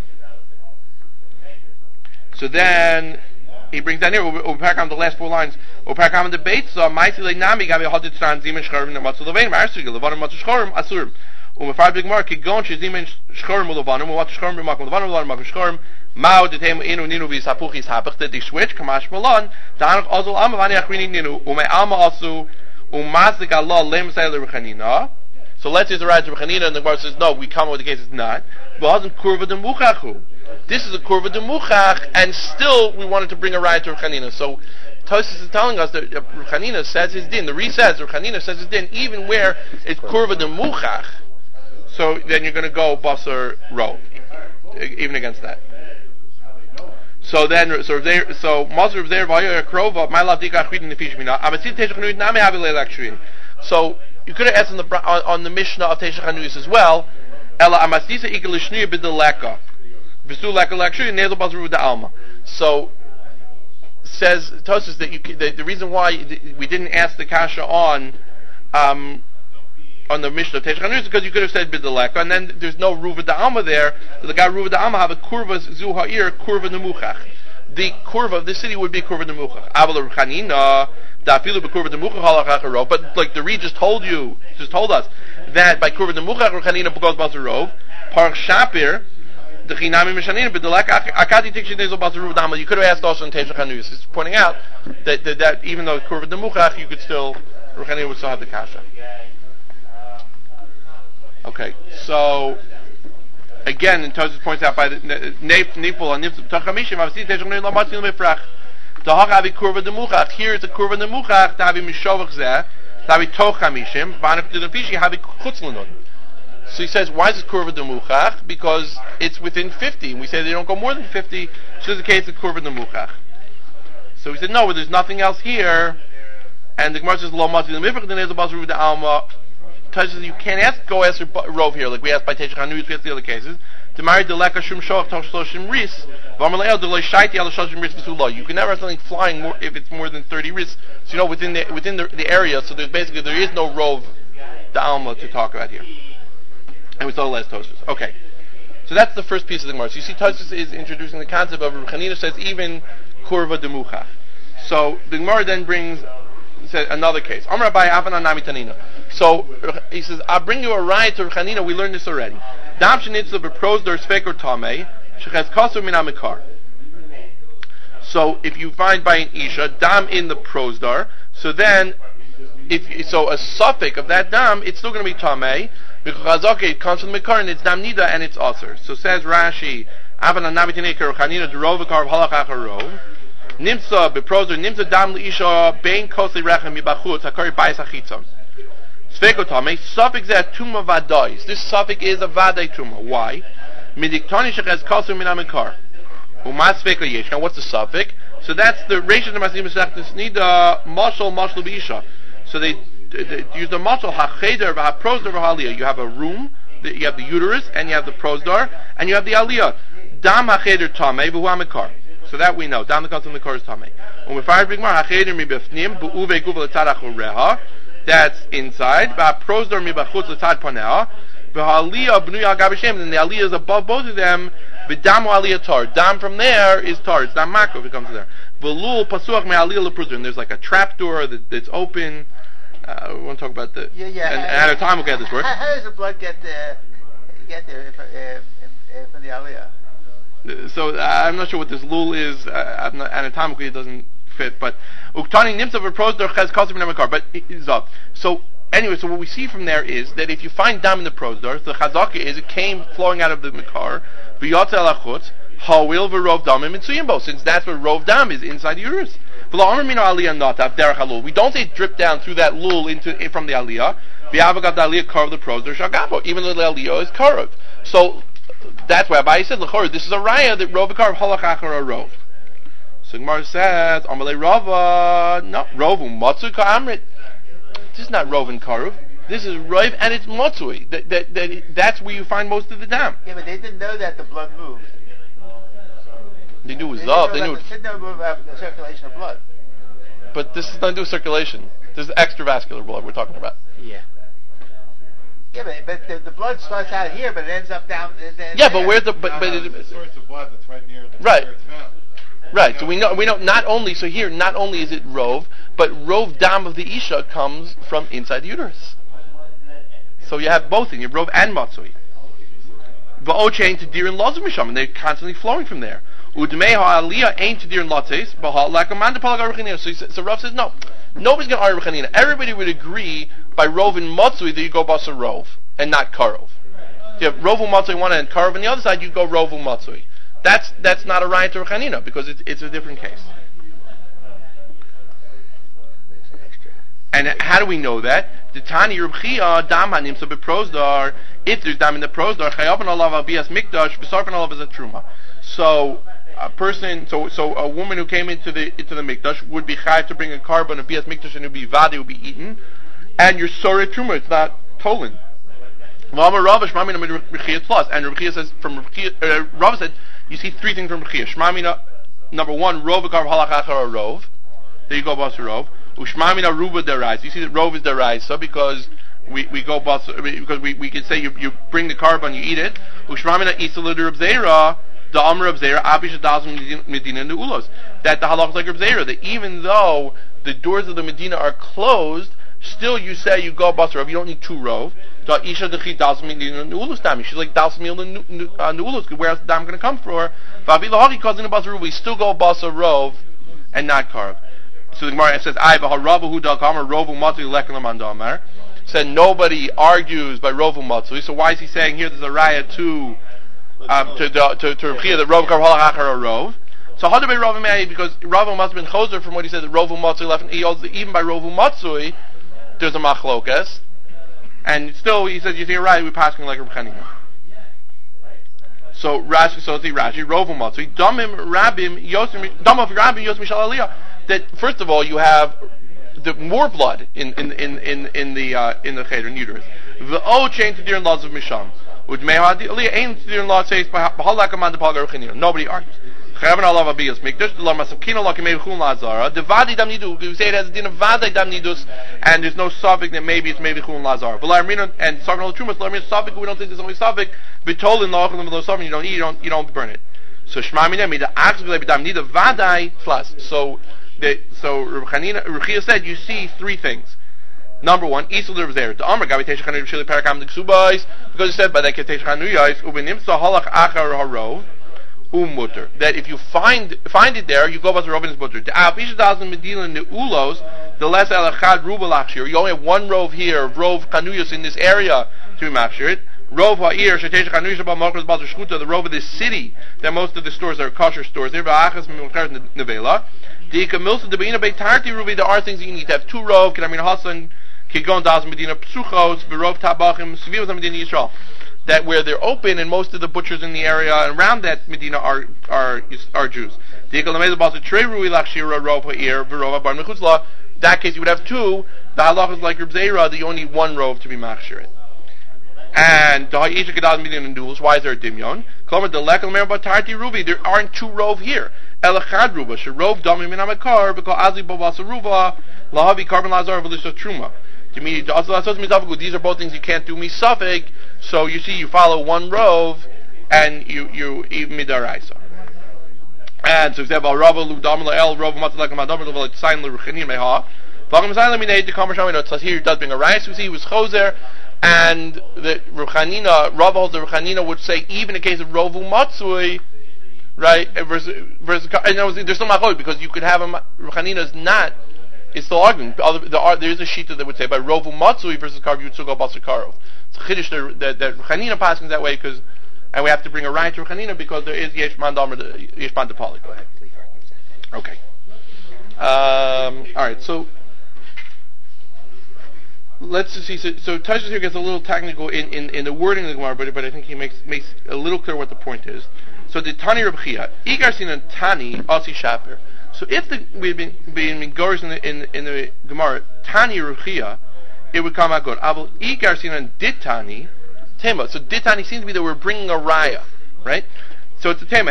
So then he brings down here Uparakam the last four lines. Uparakam the Beit so Maisi le Nami gabi hadit tran zimen shcharim na matzu levein ma'arsig levanim matzu shcharim asurim. Umefar big mark kigon shezimen shcharim levanim umat shcharim b'makom levanim levanim makom shcharim ma'od etem inu ninu v'yisapuchis hapach that they switch kamash malan ta'anach ozol amma v'ani achrini ninu umei amma asu umasik Allah lem sayler rechanina. So let's say it's a right to rechanina and the Gemara says no, we come with the case it's not. But hasn't kurva de muchachu. This is a kurva de muchach, and still we wanted to bring a right to rechanina. So Tosfos is telling us that rechanina says his din. The Re says rechanina says his din even where it's kurva de muchach. So then you're going to go basar ro, even against that. So then, so there, so Mazur there v'ayir krova my love dikach reading the fish mina. Amatzit teishach nuyit nami havilei lakshri. So you could have asked on the on, on the Mishnah of Teishach Hanuyis as well. Ela amatzisa ikalishnuya b'deleka b'su leka lakshri nezel basar u'da alma. So says Tosfos that you the, the reason why we didn't ask the kasha on um, on the Mishnah of Teishach Hanuyis is because you could have said b'deleka, and then there's no ruva da alma there. So the guy ruva da alma have a kurva zu ha'ir kurva nemuchach. The kurva of the city would be kurva nemuchach. Aval rechanina dafilu b'kurva nemuchach halachach. But like the Re just told you, just told us that by kurva nemuchach rechanina goes basarov. Parach Shapir the chinami mishanina b'deleka akati tikshin nezel basarov dama. You could have asked also in Teishach Hanuyis. It's pointing out that, that that even though kurva nemuchach you could still rechanina would still have the kasha. Okay, so again, and Tosfos points out by the Nipul on Nipul Tachamishim, I've seen Teishach Hanuyis Lamatzin Mefrach. The Hachavi Kurva Demuchach. Here it's a Kurva Demuchach. Tavi Mishovach Zeh. Tavi Tochamishim. Vanif Denafishi Havi Chutzlanun. So he says, why is it Kurva Demuchach? Because it's within fifty, and we say they don't go more than fifty. So it's the case of Kurva Demuchach. So he said, no, well, there's nothing else here. And the Gemara says, Lo Matzin Mefrach Denezal Basar U'da Alma. You can't ask, go ask Rov here, like we asked by Teishach Hanuyis, we asked the other cases. To marry deleka shum shoach tosh shloshim ris, v'amalei delay shaiti al shloshim ris v'sulah. You can never have something flying more if it's more than thirty ris. So you know within the within the, the area. So there's basically there is no Rov the Alma to talk about here. And we saw the last Tosfos. Okay, so that's the first piece of the Gemara. So you see, Tosfos is introducing the concept of Chanina says even kurva demuchach. So the Gemara then brings said another case. Amar Abai Avana Nami Tanina. So he says, I'll bring you a riot to Chanina. We learned this already. Dam shenitzu b'pros der spek or tamei shechez kasur min amikar. So if you find by an isha dam in the prosdar, so then if so a suffix of that dam, it's still going to be tamei because okay, it comes from the mikar and it's dam nida and it's aser. So says Rashi, Avana Nami Tanina Chanina derovakar halach acharov. Nimsa beprozer nimsa dam leisha bein kosli rechem mibachutz hakari bayis achitzon. Svekotame suffix at tuma vadais. This suffix is a vaday tuma. Why? Midiktani shechez kosur min amikar. Umas sveko yesh. Now what's the suffix? So that's the reisha the masim mesechtes nida mashal mashal beisha. So they, they, they use the mashal hacheder v'haprosdar v'haliyah. You have a room, the, you have the uterus, and you have the prosdar, and you have the aliyah. Dam hacheder tamei v'hu amikar. So that we know. Dam the comes from the car is tamei. Umefar bigmar hacheder mi befnim b'uve guv l'tzad achoreha. That's inside. V'haprosdar mi b'chutz l'tzad paneh. V'haliyah b'nuya al gabishem. And the aliyah is above both of them. V'dam aliyah tar. Dam from there is tar. It's not makro if it comes to there. V'lul pasuach me'aliyah lepruzah. And there's like a trap door that, that's open. Uh, we want to talk about the. Yeah, yeah. And, and at a time we'll get this word. How, how does the blood get there? Get there if, if, if, from the aliyah? So uh, I'm not sure what this lul is. Uh, I'm not, anatomically, it doesn't fit. But uktani nimtzav v'prozor ches kasim nemakar. But it's up. So. Anyway, so what we see from there is that if you find dam in the prosdor, the chazaka is it came flowing out of the makar, v'yotza elachutz, ha'wil v'rov dam mitzuyimbo, since that's what rov dam is inside the uterus. We don't say it dripped down through that lul into from the aliyah. V'avagat aliyah carved the prosdor shagapo, even though the aliyah is carved. So that's why Abaye said l'chor. This is a raya that rov carved halach achar rov. So Gemara says, Amalei Rava, no, rov u'matzu ka'amrit. This is not Rov and Karuv. This is Rov and it's Motzui. That, that, that, that's where you find most of the dam. Yeah, but they didn't know that the blood moved. They knew it was they up. They knew it didn't know about the circulation of blood. But this is nothing to do with circulation. This is extravascular blood we're talking about. Yeah. Yeah, but, but the, the blood starts out here, but it ends up down. Then yeah, but where's the but, no, but no, it, the source of blood that's right near the right. where it's found. Right, so we know we know not only so here not only is it rov, but rov dam of the isha comes from inside the uterus. So you have both in your rov and matzui. Va'o chain to dir and laws of misham, and they're constantly flowing from there. Udmei ha'aliyah ain't to dir and latzes, but like a man to palag. So so Rav says no, nobody's going to argue rechanina. Everybody would agree by rov and matzui that you go basa rov and not karov. If you have rov and matzui on one end, karov on the other side, you go rov and matzui. That's that's not a raya to rechanina because it's it's a different case. And how do we know that? The Tani Reb Chia dam hanimsa beprosdar. If there's dam in the prosdar, chayav alav abias mikdash, v'sarfan alav as a truma. So a person, so so a woman who came into the into the mikdash would be chayav to bring a carbon of bias mikdash and it would be vadi, would be eaten, and your sorry truma, it's not tolen. Plus, and Reb Chia says from Reb Chia, uh, Rav said. You see three things from Reb Chia. Shmamina, number one, rov v'karv halach achar rov. There you go, basa rov. Ushmamina ruba derais. You see that rov is deraisa because we we go basa because we we can say you you bring the carbon, you eat it. Ushmamina isala de Reb Zera, the amr Reb Zera, abish adazim medina neulos. That the halach like Reb Zera, that even though the doors of the Medina are closed, still you say you go basa rov. You don't need two rov. She's like dalsmil nuulus. Where's the dam going to come from? We still go basa rov and not carve. So the Gemara says, "I v'haravu dal kamer rovu matzui lekalam andamar." Said nobody argues by rovu matzui. So why is he saying here? There's a raya to um, to to to Reb that rov karv halach achar rov. So how do we rov mei? Because Rav must have been choser from what he said that rovu matzui left. He holds that even by rovu matzui, there's a machlokas. And still, he says, you think you're right, we're passing like a Chanina. So, Rashi, so see Rashi, Rovu Matzui, Damim Rabim, Yosim, Damim Rabim, Yosim Mishal Aliyah. That, first of all, you have the more blood in, in, in, in, in the, uh, in the Cheder, in uterus. The O chain to dir and laws of Misham. Nobody argues. We say it has a din of vaday dam nidus, and there's no suffix that maybe it's maybe chulun lazar. And sarvan al trumas, suffix we don't think there's only suffix. Vitolin la'ochalim v'lo suffix you don't eat, you don't you don't burn it. So shma mineh mida achzvei b'dam nida vaday plus. So the so Reb Chanina Reb Chia said you see three things. Number one, Isel there was there. The Amr Gavi Teisha Chanuyos Shili Parakam the Ksubais because it said by that Teisha Chanuyos Ubenimsa Halach Achar Harov Umutter. That if you find find it there, you go about the Rov and his mutter. The Apisha Dazim Medina Neulos the less Alachad Rubalachshir. You only have one rov here, Rov Chanuyos in this area to be machshir. Rov Ha'ir Sheteish Chanuyos Shabbat Malchus Balzer Shchuta. The rov of this city that most of the stores are kosher stores. There Ba'achas Mimchar Nevela. The Kamilsa the Beina Beitarti Rubi. There are things that you need to have two rov. Can I mean Hassan. That where they're open and most of the butchers in the area and around that Medina are are are Jews. That case you would have two. The halach is like Reb Zera, the only one rov to be machshirit. And why is there a dimyon? There aren't two rov here. Elachad ruba sherov damim min hamakar because azli bavasa ruva lahavi carbon lazar v'lisha truma. These are both things you can't do misafik. So you see, you follow one rov, and you you eat midaraisa. And so example, Rava Ludam El Rava Matzalek Madam like sign Luchini Meha. Vagam Sign Leminate the Kamashami notes here does bring a rice. We see he was Choser, and the Ruchanina Rava holds the Ruchanina would say even in case of Rovu Matsui, right? Versus versus and there's still machloek because you could have a Ruchanina is not. It's still arguing. There is a shita that would say by Rovu Matsui versus Karv you would still go Basar Karov. It's Chiddush that that Ruchanina passing that way because. And we have to bring a right to Chanina because there is Yesh Man Damer, Yesh Man Depali. Go ahead. Okay. Um, all right. So let's just see. So, so Tashis here gets a little technical in, in, in the wording of the Gemara, but but I think he makes makes a little clear what the point is. So the Tani Reb Chia, Igar Sinan Tani Asi Shaper. So if the, we've been being goers in the in, in the Gemara Tani Reb Chia, it would come out good. Aval Igar Sinan Dit Tani. Tema. So Ditani seems to be that we're bringing a raya, right? So it's a tema.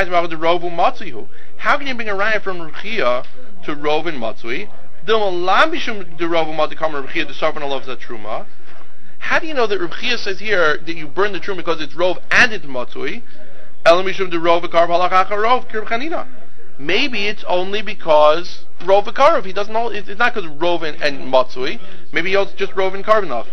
How can you bring a raya from Ruchia to Rov and Matsui? How do you know that Ruchia says here that you burn the truma because it's Rov and it's Matsui? Maybe it's only because Rov and Karov. He doesn't know. It's not because Rov and, and Matsui. Maybe he holds just Rov and Karov enough.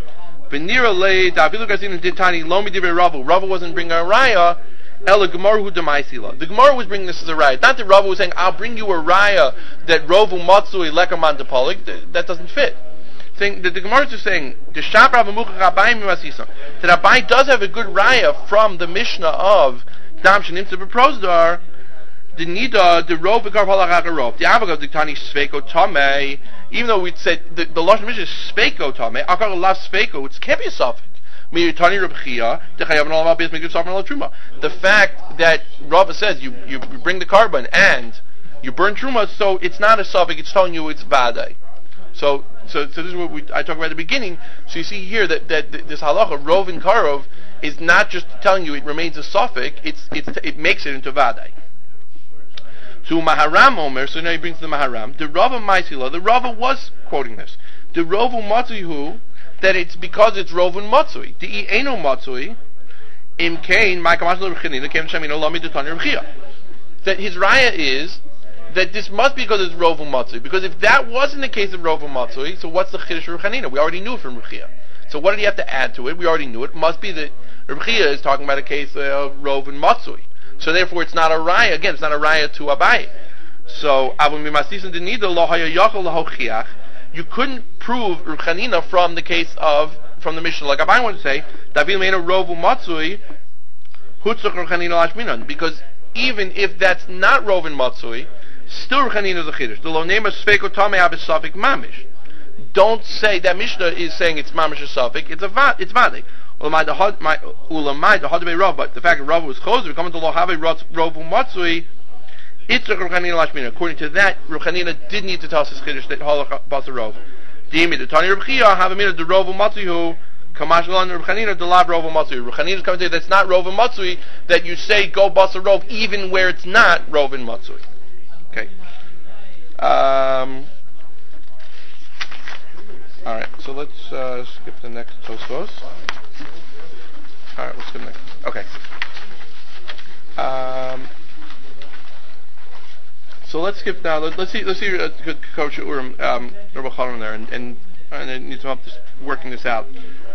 Rava wasn't bringing a raya. The Gemara was bringing this as a raya. Not that Rava was saying, "I'll bring you a raya that Rovu Matsui lekaman depolik." That doesn't fit. Saying that the Gemara is just saying the Shap Rav that Abai does have a good raya from the Mishnah of Dam Shanim to Beprozdar. The Nida, the Rov Bekarv Halachach the Avagav the Tani Sveko Tamei. Even though we said the, the Lashon Mishnah is Sveko Tamei, Akar Lav Sveko, it can't be a suffix. The fact that Rava says you, you bring the carbon and you burn truma, so it's not a suffix. It's telling you it's vadai. So, so, so this is what we, I talked about at the beginning. So you see here that, that this halacha Rov and Karov is not just telling you it remains a suffix. It's, it's it makes it into vadai. So Maharam Omer, so now he brings the Maharam. The Rava Maisila, the Rava was quoting this. The Rovu Matsuihu, that it's because it's Rovu Matsui. The Eno Matsui, Im Kain, Maikamasla Rechinina, Kem Shamino Lami Detanya Rechia. That his raya is that this must be because it's Rovu Matsui. Because if that wasn't the case of Rovu Matsui, so what's the Chiddush Rechanina? We already knew it from Rechia. So what did he have to add to it? We already knew it. It must be that Rechia is talking about a case of Rovu Matsui. So therefore, it's not a raya. Again, it's not a raya to Abai. So you couldn't prove Ruchanina from the case of from the Mishnah. Like Abai wanted to say, David made a rovu matsui, hutzuk Ruchanina lashminan. Because even if that's not roven matsui, still Ruchanina is a chiddush. The lo nema sveko tamei abisafik mamish. Don't say that Mishnah is saying it's mamish a safik. It's a va, it's vade. But the fact that Rav was choser, we come into lo have rovu matsui. It's a Ruchanina lashmina. According to that, Ruchanina did need to tell us his chiddush that halach basar rov. Dimi the Tani Reb Chia have a minute the rovu matzuihu kamashlan Ruchanina the lab rovu matsui. Ruchanina is coming to say that's not rovu matsui that you say go basar rov even where it's not rovu matsui. Okay. Um. All right. So let's uh, skip the next Tosfos. All right, let's skip next. Okay. Um, so let's skip now. Let, let's see. Let's see. Uh, Coach Urim, um, Rabbi Chanan there, and and, and I need some help just working this out.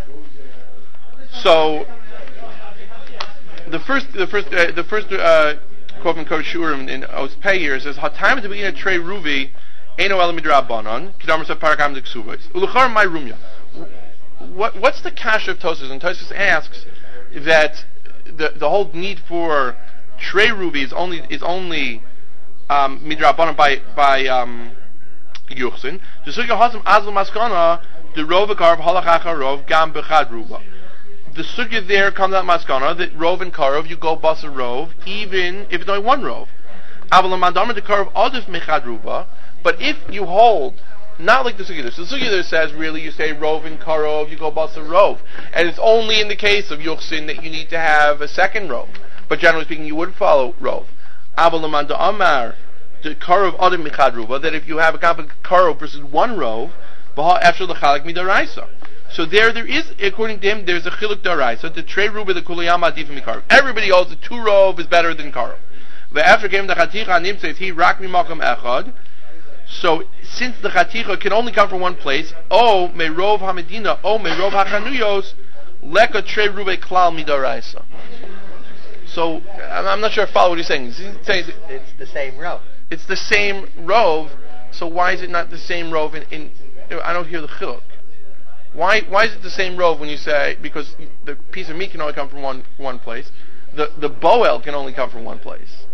So the first, the first, uh, the first uh, quote from Coach Urim in Oz Pei here says, "Hatayim to begin a trey ruvi, eno el midrabanan kedamar sa parakam deksuvos uluchar my rumya." What what's the kasha of Tosfos? And Tosfos asks that the the whole need for trey ruvi is only is only um, midrabanan by by um, yuchsin. The sugya hasam azl maskana the rovakarv halachacha rov gam bechad ruba. The sugya there comes out maskana that rov and karov you go basa rov even if it's only one rov. Avalamandamar the karov adif mechad ruba. But if you hold not like the sugya there, so the sugya there says really you say rov and karov you go basa rov, and it's only in the case of yuchsin that you need to have a second rov. But generally speaking, you would follow rov. Avalamanda amar the karov adif mechad ruba that if you have a conflict karov versus one rov, baha after the chalik midaraisa. So there, there is, according to him, there's a chiluk darai. So the trei ruba the kuliyama adifim karov. Everybody holds the two rov is better than karov. But after came the chaticha anim says he rak mimakom echad. So since the chaticha can only come from one place, o merov hamedina, o merov hachanuyos, leka trei ruba klal midaraisa. So I'm, I'm not sure I follow what he's saying. He's saying it's the same rov. It's the same rov. So why is it not the same rov in? in I don't hear the chiluk. Why why is it the same rov when you say because the piece of meat can only come from one one place, the the boel can only come from one place.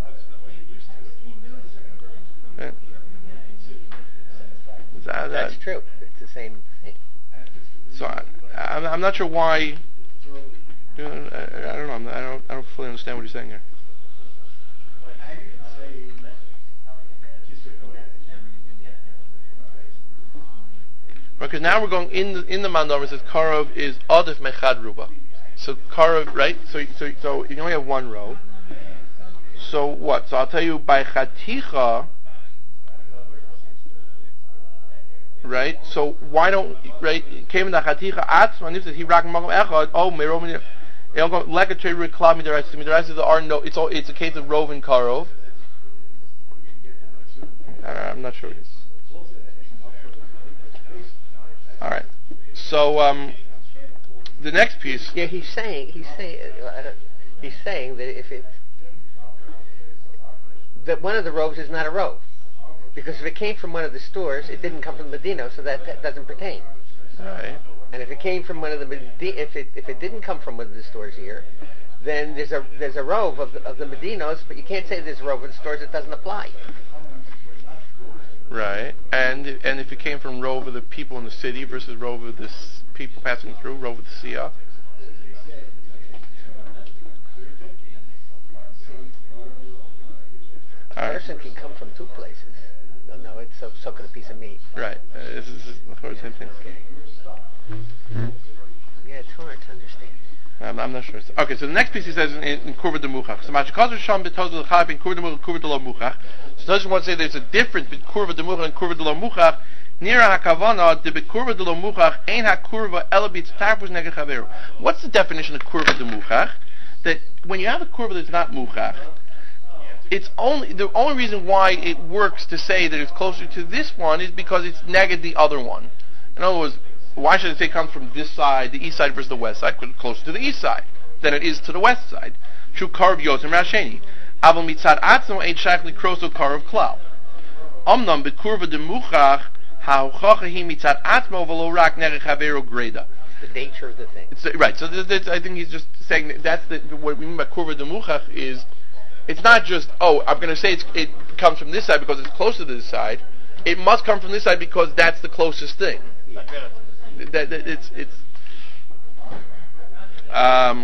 Okay. That, that, That's true. It's the same thing. So I, I'm, I'm not sure why. I, I don't know. I'm not, I don't. I don't fully understand what he's saying here. Because now we're going in the in the mandam. It says karov is adif mechad ruba. So karov, right? So so so you only have one row. So what? So I'll tell you by chaticha, right? So why don't right? Came in the chaticha atzma and it says he rak makom echad. Oh merov mi. Like a trade reclab midaraisa. Midaraisa there are no. It's all. It's a case of rov and karov. I'm not sure it is. All right. So um, the next piece. Yeah, he's saying he's saying uh, he's saying that if it that one of the robes is not a robe because if it came from one of the stores, it didn't come from Medina, so that, that doesn't pertain. All right. And if it came from one of the if it if it didn't come from one of the stores here, then there's a there's a robe of the, of the Medinos, but you can't say there's a robe of the stores. It doesn't apply. Right, and and if it came from rove of the people in the city versus rove of the s- people passing through, rove of the Siyah. A person right. can come from two places. No, no, it's so, so could a piece of meat. Right, uh, this is the same thing. Okay. Yeah, it's hard to understand. I'm, I'm not sure. Okay, so the next piece he says in, in Kurva de Muchach. So Machikazer Sham Betozel Chab in Kurva de Muchach, Kurva de Lo Muchach. So I just want to say there's a difference between Kurva de Muchach and Kurva de Lo Muchach. Nira HaKavana, de Kurva de Lo Muchach, Ein HaKurva Elabitz Tarfus Neged Chaveru. What's the definition of Kurva de Muchach? That when you have a Kurva that's not Muchach, it's only, the only reason why it works to say that it's closer to this one is because it's neged the other one. In other words, why should it say it comes from this side, the east side versus the west side? Because it's closer to the east side than it is to the west side. True karv yotzim rasheni. Aval mitzad atzmo ain't shakli kroso karv klal. Omnam bekurva de muchach ha'uchacha hi mitzad atzmo v'lo rak neged chavero greda. The nature of the thing. It's, uh, right. So th- th- I think he's just saying that that's the, what we mean by kurva de muchach is it's not just oh I'm going to say it's, it comes from this side because it's closer to this side. It must come from this side because that's the closest thing. Yeah. That, that it's it's um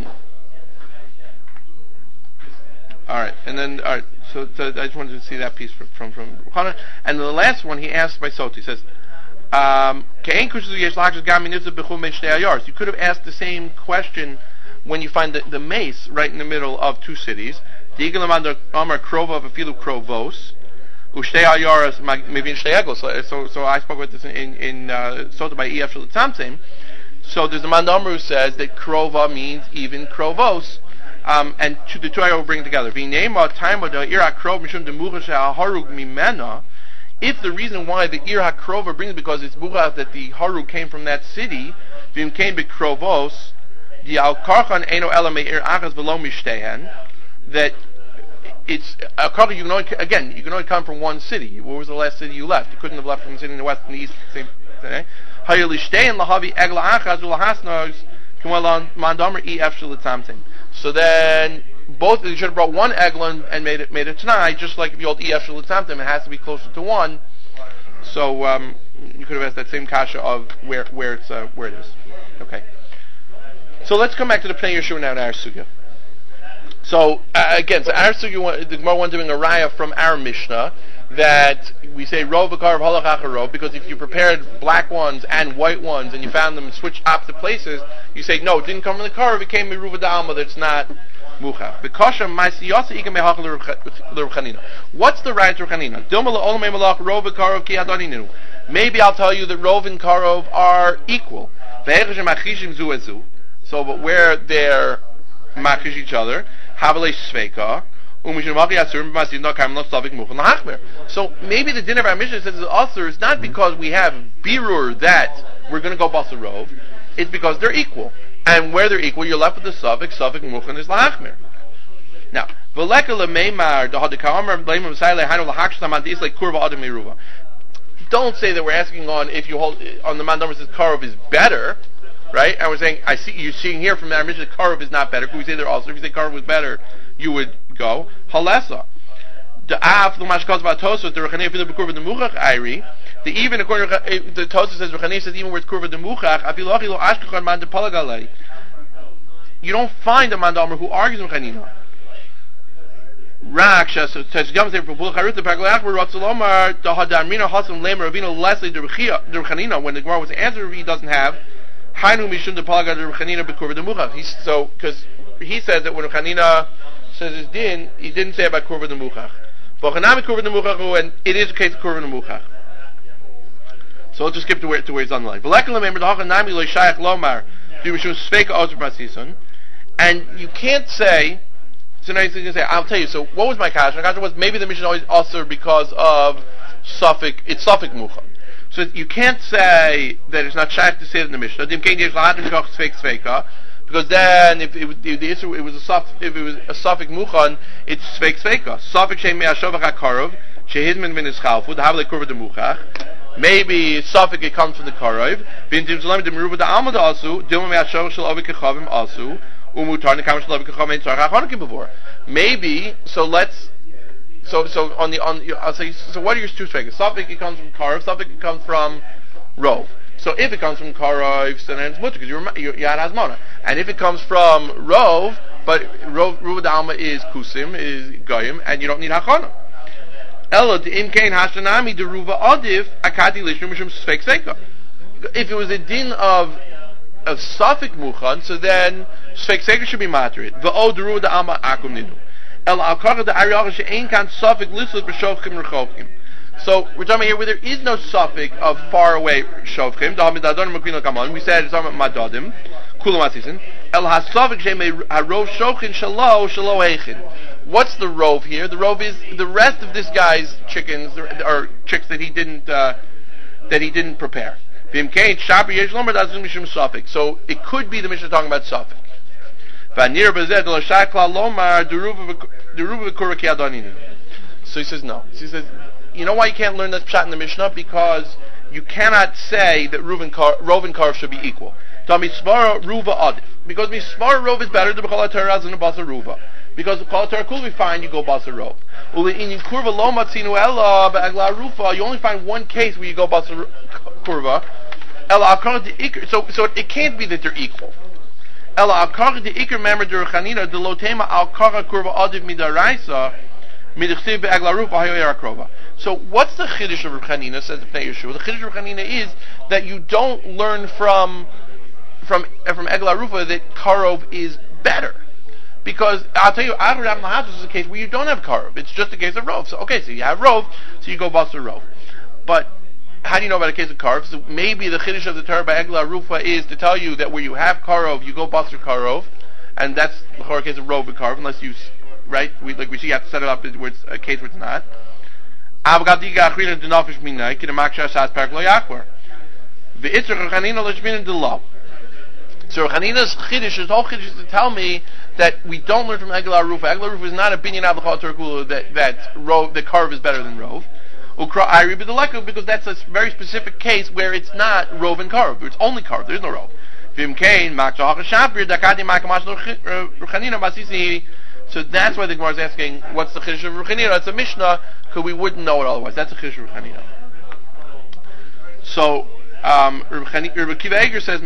all right, and then all right. So, so I just wanted to see that piece from from, from Chana. And the last one he asked by Soti, he says, um, you could have asked the same question when you find the, the mace right in the middle of two cities. So, so I spoke about this in in uh, Sota by E F Shalatamtim. So there's a mandamar who says that krova means even krovos, um, and to the two I will bring together. If the reason why the ir hakrova brings because it's buchach that the haru came from that city, vim came be krovos, the al karchan eno elame ir achas below mishtehen, that it's a karka you can only again you can only come from one city. What was the last city you left? You couldn't have left from the city in the west and the east. Same thing. So then both you should have brought one eglon and made it made it tonight, just like the old ef shelitamtim. It has to be closer to one. So um, you could have asked that same kasha of where where it's uh, where it is. Okay. So let's come back to the Pnei Yeshua now in our sugya. So uh, again, so our sugya, the Gemara one doing a raya from our Mishnah that we say rov v'karv halach acharov because if you prepared black ones and white ones and you found them switched opposite places, you say no, it didn't come from the karv, it came from ruva d'alma. That's not muchach. Because ma'asiyasa ika mehach l'Reb What's the right to Chanina? Dilma la'olam melach rov v'karov ki hadoninu. Maybe I'll tell you that rov and karov are equal. So, but where they're makish each other, Havale Sveika, so maybe the din of our mission says the author is not because we have birur that we're going to go basar rov, it's because they're equal. And where they're equal, you're left with the suffix, suffix muchan is lahachmir. Now, don't say that we're asking on if you hold on the man number says karov is better, right? And we're saying I see you're seeing here from our mission that karov is not better. Could we say they're also if you say karov was better, you would go halesa. The af lumash calls about Tosfos the Rechani for the kurva the muchach Iri. The even according to the Tosfos says Rechani says even where it's kurva the muchach afilochi lo ashkachon man de palagalei. You don't find a man damer who argues with Rechanina. Raksha so says Yom say for Bul Charut the Paglach where Ratzalomar the Hadamrina Hasam Lemer Ravino Leslie the Rechanina when the Gemara was answered he doesn't have Hainu Mishun the Palagal the Rechanina bekurva the muchach. He's so because he said that when Rechanina says his din, he didn't say about kurva the muchach. V'chanami kurva the muchach, and it is a case of kurva the muchach. So I'll just skip to where to where it's on the line. And you can't say. So now you can say, I'll tell you. So what was my kasha? My kasha was maybe the mission always also because of suffix. It's suffix muchach. So you can't say that it's not shaykh to say it in the Mishnah. Because then, if it, if the issue it was a suffix, if it was a suffix muchan, it's sveik sveika. Suffix shem me'ashovach hakarov shehizmen min ischalfu dahavle kurva de muchach. Maybe suffix it comes from the karov. Bintim zalem de meruba de alma asu dilma me'ashovach shel ovik kechavim asu umutar nekam shel ovik kechavim tzarach hachonikim before. Maybe so. Let's so so on the on. I'll say so. What are your two sveikas? Suffix it comes from karov. Suffix it comes from rov. So if it comes from karov, then it's mutter because you're you had hazmona. And if it comes from rov, but rov ruva d'alma is kusim, is goyim, and you don't need hachana. Ella in kain hashanami de ruva adif akati lishum mishum sfeik seika. If it was a din of of suffix muchan, so then sfeik seika should be materit. V'o de ruva d'alma akum ninu. Ella akara de ariyacha she'ein kan suffix lisut b'shovchim rechochim. So we're talking about here where there is no suffix of far away shovchim. We said it's talking about madadim. Kulam El hasavik shemei harov shochin shalo shalo eichin. What's the rov here? The rov is the rest of this guy's chickens or chicks that he didn't uh, that he didn't prepare. So it could be the Mishnah talking about suffix. So he says no. So he says. You know why you can't learn that pshat in the Mishnah? Because you cannot say that Rov and Karv should be equal. Mismara Ruva Adif. Because Mismara Rov is better than B'chol HaTorah than Basar Ruva. Because B'chol HaTorah could be fine, you go Basar Rov. In Kurva Lo Matzinu Ella B'Agla Rufa, you only find one case where you go Basar Kurva. Ella Akar de Iker. So so it can't be that they're equal. Ella Akar de Iker Member de Rechanina de Lotema Al Kara Kurva Adif Midaraisa Midchsiv B'Agla Rufa Hayoyer Akrova. So what's the chiddush of Reb Chanina? Says the Pnei Yeshua. The chiddush of Reb Chanina is that you don't learn from from uh, from Egla Rufa that Karov is better, because I'll tell you, Avraham Lahatus is a case where you don't have Karov. It's just a case of Rov. So okay, so you have Rov, so you go Basar Rov. But how do you know about a case of Karov? So maybe the chiddush of the Torah by Egla Rufa is to tell you that where you have Karov, you go Basar Karov, and that's the whole case of Rov and Karov, unless you right, we, like we see, you have to set it up where it's a case where it's not. So Chanina's chiddush, his whole chiddush is to tell me that we don't learn from Eglah Rufa. Eglah Rufa is not a binyan av l'chol that that rov that Karv is better than Rov. Ukra Iri b'deleka because that's a very specific case where it's not Rov and Karv. It's only Karv. There's no Rov. So that's why the Gemara is asking, what's the chiddush of Rechanina? It's a Mishnah, because we wouldn't know it otherwise. That's a chiddush of Rechanina. So, um, Rabbi Kiva Eger says,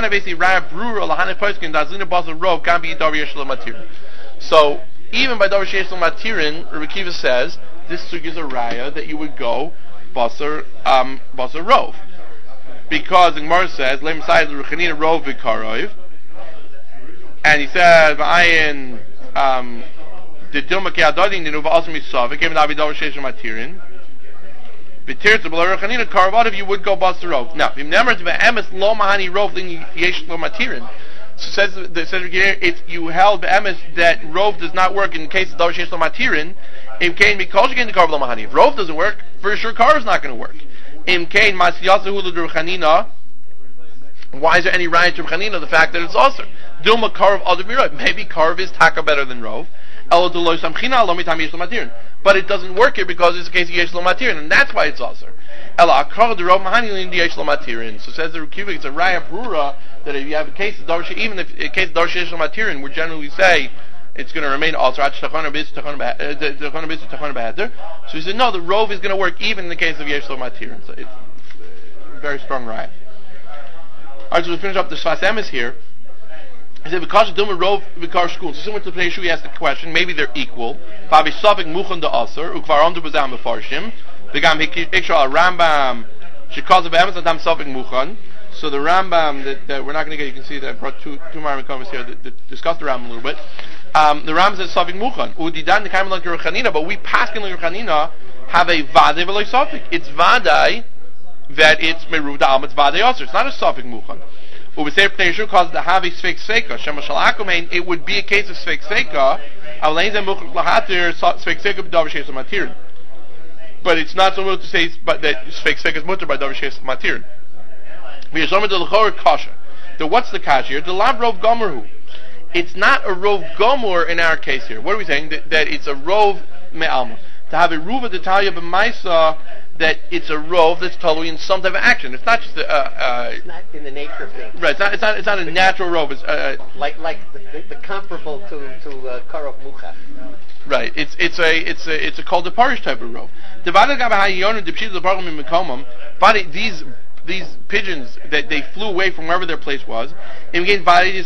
so, even by Davar Sheish Matirin, Rabbi Kiva says, this sugya is a raya that you would go Basar, um, Basar Rov. Because the Gemara says, Leim Sayed Rechanina Rov V'Karov, and he says, V'ayin, Um, the Dilma Keadadin, the Nuva Asmi Savik, even Avidav Shesha Matirin. B'tirtz b'lo Chanina Karvad, if you would go bust the rov. Now, if nemer to be'emes lo mahani rov then yesh lo matirin. So says the says if you held be'emes that rov does not work in case of davar sheyesh lo matirin, im kain mikol shekein karv lo mahani. If rov doesn't work, for sure karv is not going to work. Im kain masyasahu lo Chanina. Why is there any riot to Chanina? The fact that it's also Dilma Karv other Mirov. Maybe Karv is taka better than Rov. But it doesn't work here because it's a case of Yesh Lo Matirin, and that's why it's also. So says the Rukivik, it's a Raya Brura that if you have a case of Darsha, even if a case of Darsha Yesh Lo Matirin, we generally say it's going to remain also. So he said no, the Rov is going to work even in the case of Yesh Lo Matirin. So it's a very strong Raya. Alright, so we finish up the Sfas Emes here. He said, because of Dilma Rov Vikar school. So similar to the Peshu, he asked the question, maybe they're equal. Favi Sofik Muchan da Aser, Ukvar Omdu Bazam Mefarshim, Vigam Hikishal Rambam, Shikaz of Emes, Adam Sofik Muchan. So the Rambam that, that we're not going to get, you can see that I brought two two Marmon comments here that, that discuss the Rambam a little bit. Um, the Rambam says Sofik Muchan. Udidan the Kaimel Lanker Chanina, but we Paskin Lanker Chanina have a Vadei Veloy Sofik. It's Vadei that it's Meru da Alma, it's Vadei Aser. It's not a Sofik Muchan. Because the Havi Sfeik Sveika, Shema Shalakumain, it would be a case of Sfeik Sveika, but it's not so much to say but that Sfeik Sveika is mutter by Davishes Matir. We are somewhere to the Chor Kasha. The what's the Kasha here? The Lav Rov Gomorhu. It's not a Rov Gomor in our case here. What are we saying? That, that it's a Rov Me'alma. To have a Ruva D'Talia B'maisa, that it's a rov that's totally in some type of action. It's not just a. Uh, uh, it's not in the nature of things. Right. It's not. It's not. It's not a natural rov. It's uh, like like the, the, the comparable to to uh, karov mucha. Right. It's it's a it's a it's a called the parish type of rov. These these pigeons that they flew away from wherever their place was. They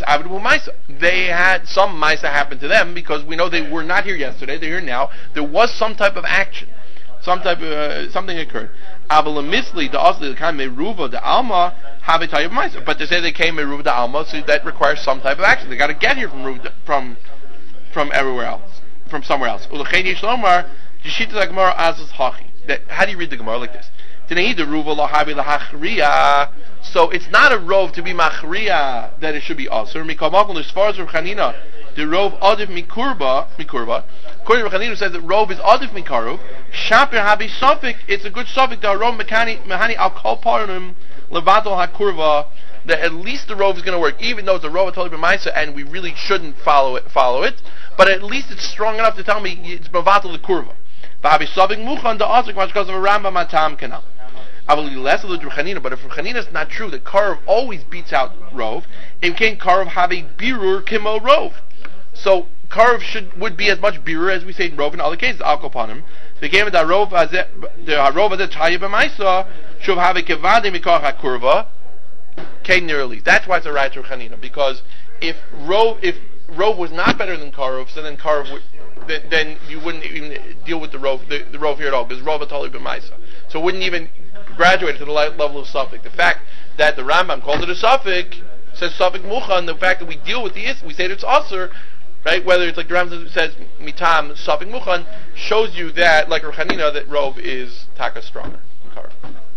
had some maisa happen to them because we know they were not here yesterday. They're here now. There was some type of action. Some type of uh, something occurred. Avalomisli the osli the kind meruva the alma have a type of meiser, but they say they came meruva the alma, so that requires some type of action. They got to get here from from from everywhere else, from somewhere else. Ulachei yishlomar jishita the Gemara azas hachi. That how do you read the Gemara like this? Today the ruva lahabi lahachriya. So it's not a rov to be machriya that it should be aser. Mikamakol as far as Rav Chanina, the rov adif mikurba mikurba. According to Rav Chanina says that rov is adif mikarov. Shaper habi sofik. It's a good sofik. The rov mechani mehani al kol parim levato hakurva. That at least the rov is going to work, even though it's a rov totally b'maisa, and we really shouldn't follow it. Follow it, but at least it's strong enough to tell me it's mevato the kurva. Habi sofik muchan the asik much because of a rambam matam kanal. I will less of the Chanina, but if Chanina is not true, that Karv always beats out Rov. Im Kain Karv have a birur kimo Rov. So Karv should would be as much birur as we say in Rov in other cases. Alkoponim. The game of the Rov the Rov the Chaya b'Maisa should have a kevade mikach hakurva. Kain nearly. That's why it's a right to Chanina, because if Rov if Rov was not better than Karv, so then Karv would then, then you wouldn't even deal with the Rov the, the Rov here at all, because Rov totally b'Maisa. So it wouldn't even graduate to the level of suffix. The fact that the Rambam called it a suffix, says suffix mucha, and the fact that we deal with the is, we say that it's aser, right? Whether it's like the Rambam says mitam suffix mucha, shows you that, like Rav Chanina, that Rov is taka stronger.